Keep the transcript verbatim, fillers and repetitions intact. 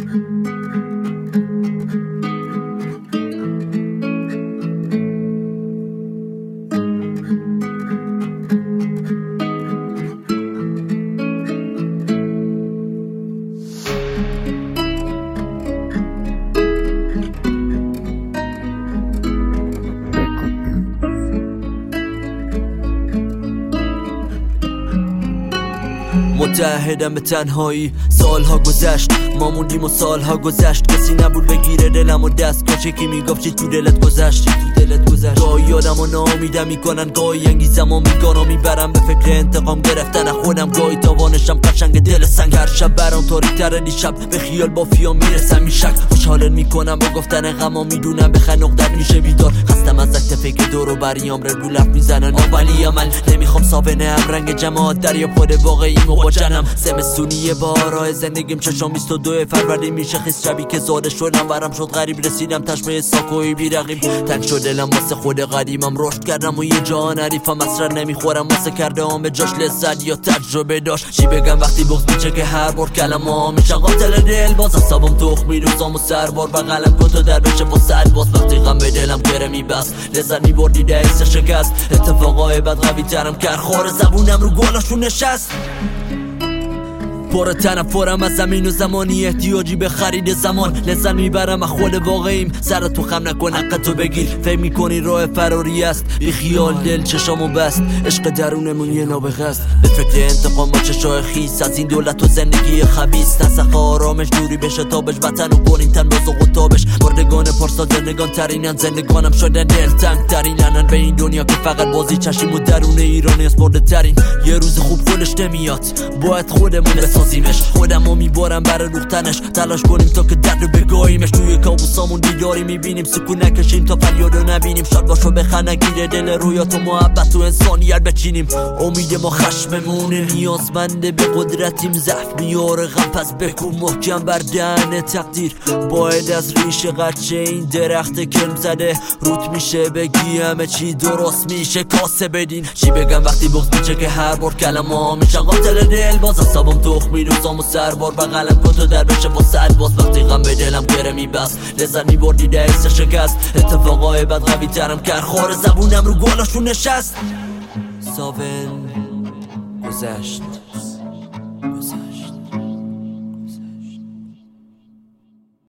متحدم به تنهایی، سالها گذشت ما موندیم و سالها گذشت، کسی نبود بگیره دلم و دست، کاش یکی میگفت چی تو دلت گذشت، چی تو دلت گذشت. گاهی یادم و ناامیدم میکنن، گاهی انگیزم و میگانو میبرم به فکر انتقام گرفتن خودم، گاهی تاوانشم قشنگ دل سنگ. هر شب برام تاریک‌تره دیشب، به خیال بافیا میرسم میشک، خوشحالت میکنم با گفتن غما، میدونم به خنق در میشه بیدار، خستم از اکت فکر دور و بریام رو لف میزنن ولی عمل نمیخوام ساونه هم رنگ جماعت دریا خود واقعیم و با جنم. زمستونی بارای زندگیم چشام بیست و دو فروردین میشه خیس، شبی که زاده شدم ورم شد غریب، رسیدم تشبه ساکوی بیرقیب، تنگ شد دلم واسه خود قدیمم، رشد کردم و یه جان عریفم، اصلا نمیخورم واسه کرده هم به جاش لذت یا تجربه داشت. چی بگم وقتی بغض میچه که هر بار کلمه ها میشن قاتل دل، باز اصابم تخمی روزام و سربار بغلم کن تو در بشه با سد، باز وقتی غم به دلم گره میبست، لذت میبردی دست شکست، اتفاقای بد قوی ترم کرد، خور زبونم رو گلاشون نشست. پر تنفرم از زمین و زمانی، احتیاجی به خرید زمان، لذت میبرم از خود واقعیم، سر تو خم نکن حق تو بگیر، فکر میکنی راه فراری است، بی خیال دل چشامو بست، عشق درونمون یه نابغه است، به فکر انتقام با چشای خیس از این دولت و زندگی خبیث، نسخ آرامش دوری بشه تابش، وطن و کنین تن باز و قطابش، مردگان پارسا زندگان ترینن، زندگانم شدن دل تنگ ترینن، به این دنیا که فقط بازی چشیم و درون ایرانی است برده ترین، یه روز خوب خودش نمیاد، باید خودمون بسازیمش، خودمو میبارم برای روختنش، تلاش کنیم تا که درد بگاهیمش، توی کابوسامون بیداری میبینیم، سکون نکشیم تا فریادو نبینیم، شاد باشو بخند نگیره دل رویات و محبت و انسانیت بچینیم، امید ما خشممونه، نیازمنده به قدرتیم، ضعف میاره غم پس بکن محکم بر دهن تقدیر، باید از ریشه قرچه این درخت کلم زده روت میشه، بگی همه چی درست میشه کاسه بدین. چی بگم وقتی بغض میچه که هر بار کلمه ها میشن قاتل دل، باز اصابم تخمی روزام و سربار بغلم کن تو در بشه با سد، باز وقتی غم به دلم گره میبست، لذت میبردی دست شکست، اتفاقای بد قوی ترم کرد، خور زبونم رو گلاشون نشست. ساون گذشت گذشت